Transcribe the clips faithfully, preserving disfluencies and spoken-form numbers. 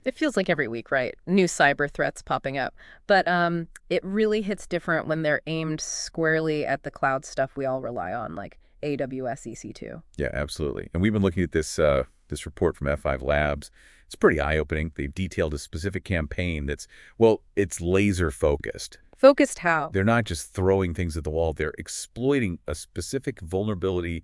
It feels like every week, right? New cyber threats popping up. But um, it really hits different when they're aimed squarely at the cloud stuff we all rely on, like A W S E C two. Yeah, absolutely. And we've been looking at this uh, this report from F five Labs. It's pretty eye-opening. They've detailed a specific campaign that's, well, it's laser-focused. Focused how? They're not just throwing things at the wall. They're exploiting a specific vulnerability,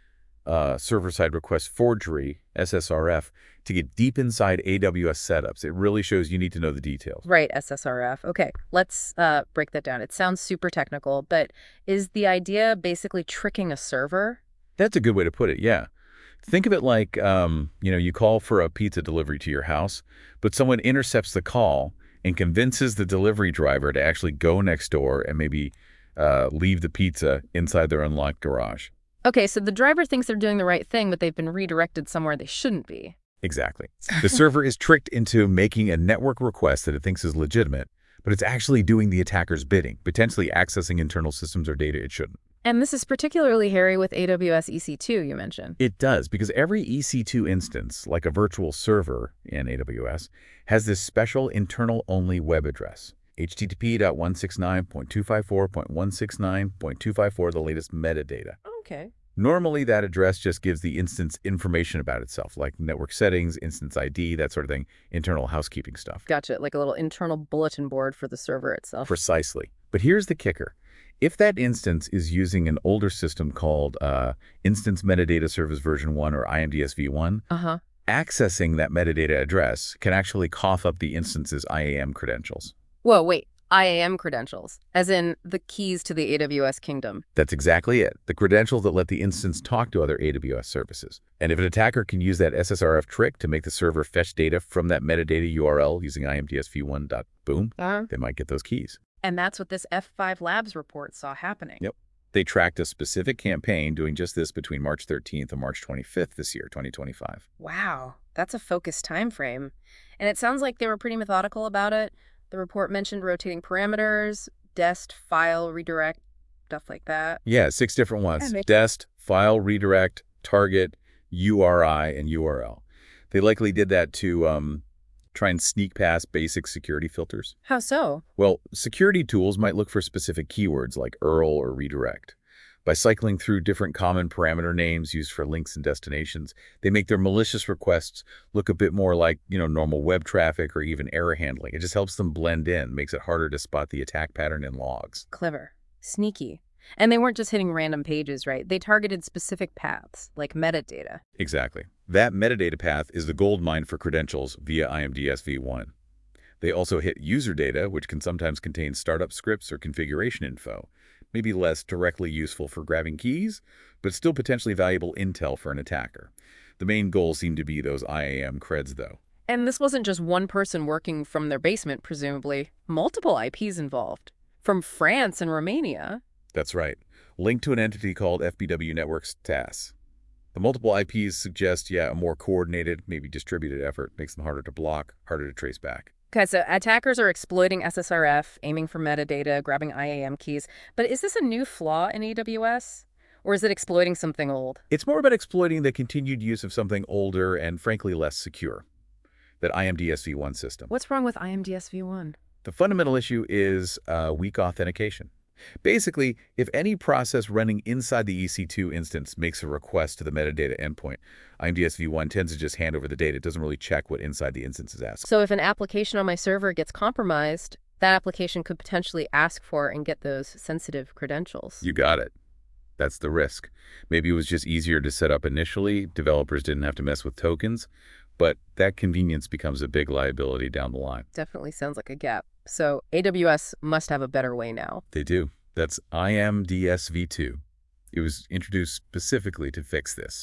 uh, server-side request forgery, S S R F, to get deep inside A W S setups. It really shows you need to know the details. Right, S S R F. Okay, let's uh, break that down. It sounds super technical, but is the idea basically tricking a server? That's a good way to put it, yeah. Think of it like, um, you know, you call for a pizza delivery to your house, but someone intercepts the call and convinces the delivery driver to actually go next door and maybe uh, leave the pizza inside their unlocked garage. Okay, so the driver thinks they're doing the right thing, but they've been redirected somewhere they shouldn't be. Exactly. The server is tricked into making a network request that it thinks is legitimate, but it's actually doing the attacker's bidding, potentially accessing internal systems or data it shouldn't. And this is particularly hairy with A W S E C two, you mentioned. It does, because every E C two instance, like a virtual server in A W S, has this special internal-only web address, H T T P dot one sixty-nine dot two fifty-four dot one sixty-nine dot two fifty-four, the latest metadata. Okay. Normally, that address just gives the instance information about itself, like network settings, instance I D, that sort of thing, internal housekeeping stuff. Gotcha, like a little internal bulletin board for the server itself. Precisely. But here's the kicker. If that instance is using an older system called uh, Instance Metadata Service Version one or I M D S v one, Uh-huh. accessing that metadata address can actually cough up the instance's I A M credentials. Whoa, wait. I A M credentials, as in the keys to the A W S kingdom. That's exactly it. The credentials that let the instance talk to other A W S services. And if an attacker can use that S S R F trick to make the server fetch data from that metadata U R L using I M D S v one dot boom, Uh-huh. they might get those keys. And that's what this F five Labs report saw happening. Yep. They tracked a specific campaign doing just this between March thirteenth and March twenty-fifth this year, twenty twenty-five. Wow, that's a focused time frame. And it sounds like they were pretty methodical about it. The report mentioned rotating parameters, dest, file, redirect, stuff like that. Yeah, six different ones. Yeah, make- Dest, file, redirect, target, U R I, and U R L. They likely did that to um, try and sneak past basic security filters. How so? Well, security tools might look for specific keywords like U R L or redirect. By cycling through different common parameter names used for links and destinations, they make their malicious requests look a bit more like, you know, normal web traffic or even error handling. It just helps them blend in, makes it harder to spot the attack pattern in logs. Clever. Sneaky. And they weren't just hitting random pages, right? They targeted specific paths, like metadata. Exactly. That metadata path is the gold mine for credentials via I M D S v one. They also hit user data, which can sometimes contain startup scripts or configuration info. Maybe less directly useful for grabbing keys, but still potentially valuable intel for an attacker. The main goal seemed to be those I A M creds, though. And this wasn't just one person working from their basement, presumably. Multiple I Ps involved. From France and Romania. That's right. Linked to an entity called F B W Networks T A S. The multiple I Ps suggest, yeah, a more coordinated, maybe distributed effort. Makes them harder to block, harder to trace back. Okay, so attackers are exploiting S S R F, aiming for metadata, grabbing I A M keys. But is this a new flaw in A W S? Or is it exploiting something old? It's more about exploiting the continued use of something older and, frankly, less secure. That I M D S v one system. What's wrong with I M D S v one? The fundamental issue is uh, weak authentication. Basically, if any process running inside the E C two instance makes a request to the metadata endpoint, I M D S v one tends to just hand over the data. It doesn't really check what inside the instance is asking. So if an application on my server gets compromised, that application could potentially ask for and get those sensitive credentials. You got it. That's the risk. Maybe it was just easier to set up initially. Developers didn't have to mess with tokens, but that convenience becomes a big liability down the line. Definitely sounds like a gap. So A W S must have a better way now. They do. That's I M D S v two. It was introduced specifically to fix this.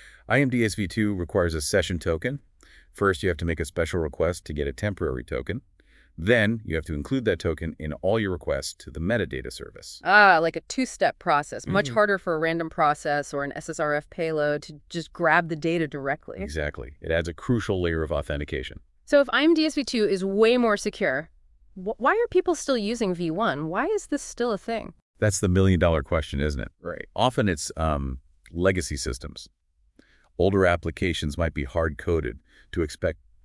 I M D S v two requires a session token. First, you have to make a special request to get a temporary token. Then, you have to include that token in all your requests to the metadata service. Ah, like a two-step process. Much Mhm. harder for a random process or an S S R F payload to just grab the data directly. Exactly. It adds a crucial layer of authentication. So if I M D S v two is way more secure, wh why are people still using v one? Why is this still a thing? That's the million-dollar question, isn't it? Right. Often it's um, legacy systems. Older applications might be hard-coded to expect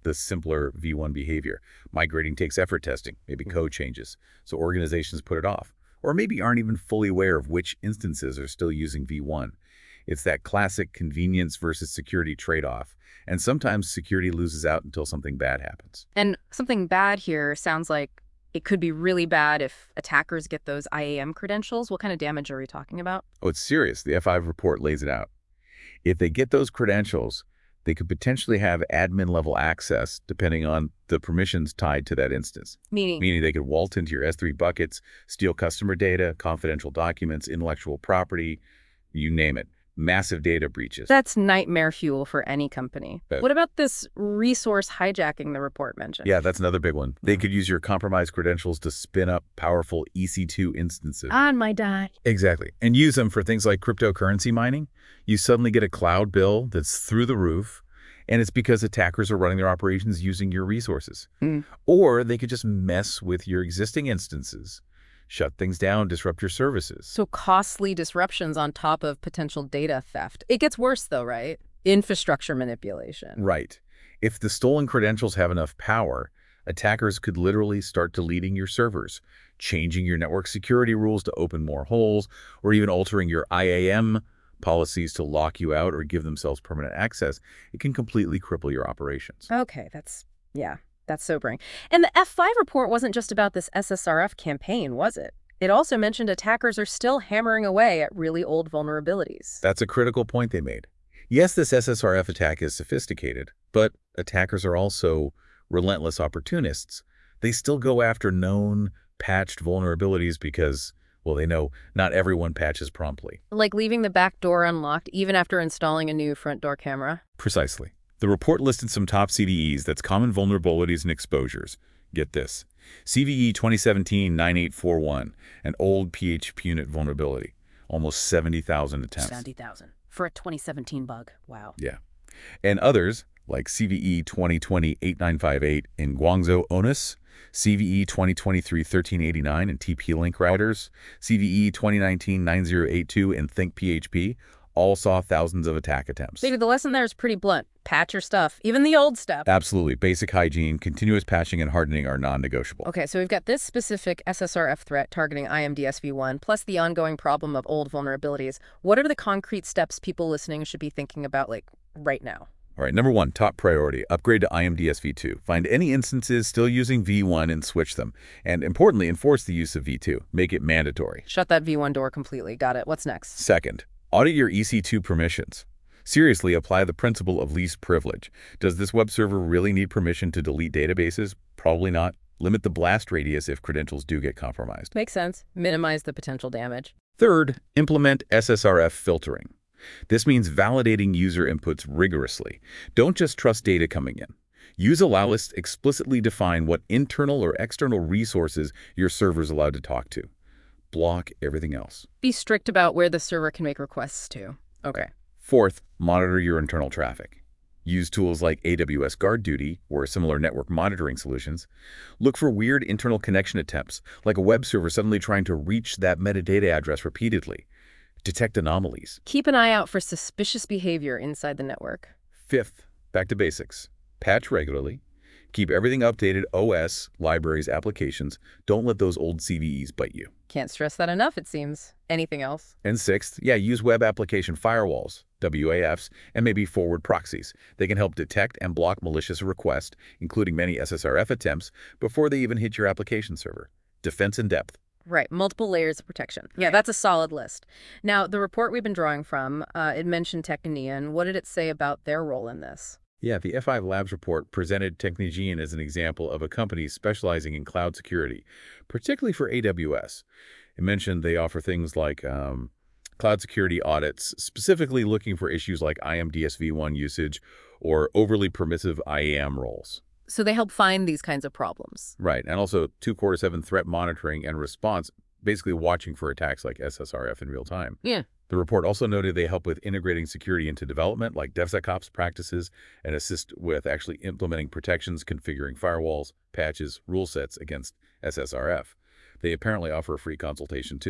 the simpler V one behavior. Migrating takes effort testing, maybe code changes, so organizations put it off. Or maybe aren't even fully aware of which instances are still using V one. It's that classic convenience versus security trade-off, and sometimes security loses out until something bad happens. And something bad here sounds like it could be really bad if attackers get those I A M credentials. What kind of damage are we talking about? Oh, it's serious. The F five report lays it out. If they get those credentials, they could potentially have admin-level access depending on the permissions tied to that instance. Meaning? Meaning they could waltz into your S three buckets, steal customer data, confidential documents, intellectual property, you name it. Massive data breaches. That's nightmare fuel for any company. But, what about this resource hijacking the report mentioned? Yeah, that's another big one. They could use your compromised credentials to spin up powerful E C two instances. On my die. Exactly. And use them for things like cryptocurrency mining. You suddenly get a cloud bill that's through the roof, and it's because attackers are running their operations using your resources. Mm. Or they could just mess with your existing instances, shut things down, disrupt your services. So costly disruptions on top of potential data theft. It gets worse though, right? Infrastructure manipulation. Right. If the stolen credentials have enough power, attackers could literally start deleting your servers, changing your network security rules to open more holes, or even altering your I A M policies to lock you out or give themselves permanent access. It can completely cripple your operations. Okay, that's, yeah. That's sobering. And the F five report wasn't just about this S S R F campaign, was it? It also mentioned attackers are still hammering away at really old vulnerabilities. That's a critical point they made. Yes, this S S R F attack is sophisticated, but attackers are also relentless opportunists. They still go after known, patched vulnerabilities because, well, they know not everyone patches promptly. Like leaving the back door unlocked even after installing a new front door camera? Precisely. The report listed some top C V Es that's common vulnerabilities and exposures. Get this. C V E twenty seventeen dash nine eight four one, an old P H P unit vulnerability. Almost seventy thousand attempts. seventy thousand. For a twenty seventeen bug. Wow. Yeah. And others, like C V E twenty twenty dash eight nine five eight in Guangzhou Onus, C V E twenty twenty-three dash thirteen eighty-nine in T P Link routers, C V E twenty nineteen dash nine zero eight two in Think P H P, all saw thousands of attack attempts. Maybe the lesson there is pretty blunt. Patch your stuff, even the old stuff. Absolutely. Basic hygiene, continuous patching, and hardening are non-negotiable. Okay, so we've got this specific S S R F threat targeting I M D S V one, plus the ongoing problem of old vulnerabilities. What are the concrete steps people listening should be thinking about, like, right now? All right, number one, top priority, upgrade to I M D S V two. Find any instances still using V one and switch them. And importantly, enforce the use of V two. Make it mandatory. Shut that V one door completely. Got it. What's next? Second, audit your E C two permissions. Seriously, apply the principle of least privilege. Does this web server really need permission to delete databases? Probably not. Limit the blast radius if credentials do get compromised. Makes sense. Minimize the potential damage. Third, implement S S R F filtering. This means validating user inputs rigorously. Don't just trust data coming in. Use allow lists explicitly define what internal or external resources your server is allowed to talk to. Block everything else. Be strict about where the server can make requests to. Okay. Fourth, monitor your internal traffic. Use tools like A W S Guard Duty or similar network monitoring solutions. Look for weird internal connection attempts, like a web server suddenly trying to reach that metadata address repeatedly. Detect anomalies. Keep an eye out for suspicious behavior inside the network. Fifth, back to basics. Patch regularly. Keep everything updated, O S, libraries, applications. Don't let those old C V Es bite you. Can't stress that enough, it seems. Anything else? And sixth, yeah, use web application firewalls, W A Fs, and maybe forward proxies. They can help detect and block malicious requests, including many S S R F attempts, before they even hit your application server. Defense in depth. Right, multiple layers of protection. Yeah, that's a solid list. Now, the report we've been drawing from, uh, it mentioned Technian. What did it say about their role in this? Yeah, the F five Labs report presented Technigen as an example of a company specializing in cloud security, particularly for A W S. It mentioned they offer things like um, cloud security audits, specifically looking for issues like I M D S V one usage or overly permissive I A M roles. So they help find these kinds of problems. Right, and also two Core seven threat monitoring and response, basically watching for attacks like S S R F in real time. Yeah. The report also noted they help with integrating security into development, like DevSecOps practices, and assist with actually implementing protections, configuring firewalls, patches, rule sets against S S R F. They apparently offer a free consultation too.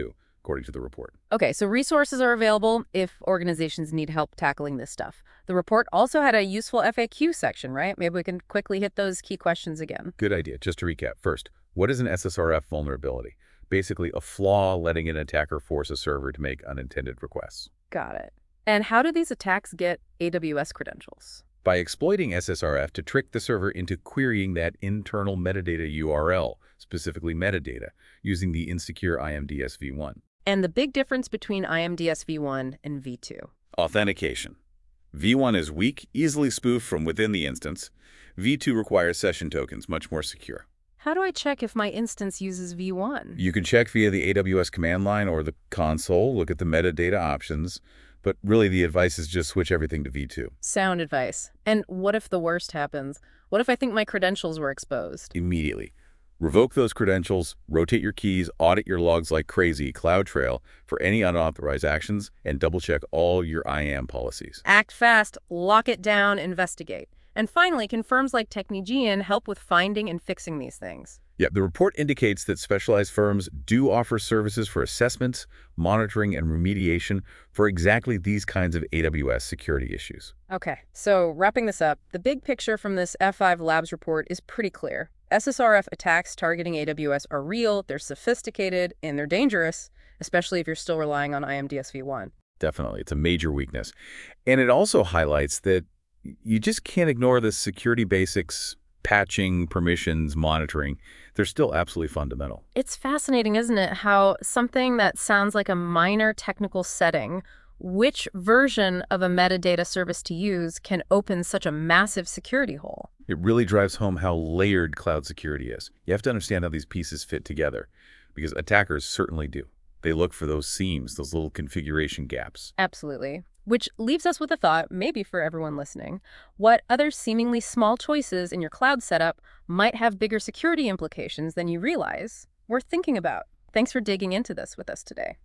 according to the report. Okay, so resources are available if organizations need help tackling this stuff. The report also had a useful F A Q section, right? Maybe we can quickly hit those key questions again. Good idea. Just to recap. First, what is an S S R F vulnerability? Basically, a flaw letting an attacker force a server to make unintended requests. Got it. And how do these attacks get A W S credentials? By exploiting S S R F to trick the server into querying that internal metadata U R L, specifically metadata, using the insecure I M D S v one. And the big difference between I M D S v one and v two? Authentication. v one is weak, easily spoofed from within the instance. v two requires session tokens, much more secure. How do I check if my instance uses v one? You can check via the A W S command line or the console, look at the metadata options, but really the advice is just switch everything to v two. Sound advice. And what if the worst happens? What if I think my credentials were exposed? Immediately. Revoke those credentials, rotate your keys, audit your logs like crazy, CloudTrail, for any unauthorized actions, and double-check all your I A M policies. Act fast, lock it down, investigate. And finally, confirms like Technigean help with finding and fixing these things. Yeah, the report indicates that specialized firms do offer services for assessments, monitoring, and remediation for exactly these kinds of A W S security issues. Okay, so wrapping this up, the big picture from this F five Labs report is pretty clear. S S R F attacks targeting A W S are real, they're sophisticated, and they're dangerous, especially if you're still relying on I M D S v one. Definitely, it's a major weakness. And it also highlights that you just can't ignore the security basics, patching, permissions, monitoring. They're still absolutely fundamental. It's fascinating, isn't it, how something that sounds like a minor technical setting, which version of a metadata service to use can open such a massive security hole. It really drives home how layered cloud security is. You have to understand how these pieces fit together, because attackers certainly do. They look for those seams, those little configuration gaps. Absolutely. Which leaves us with a thought, maybe for everyone listening. What other seemingly small choices in your cloud setup might have bigger security implications than you realize? Worth thinking about. Thanks for digging into this with us today.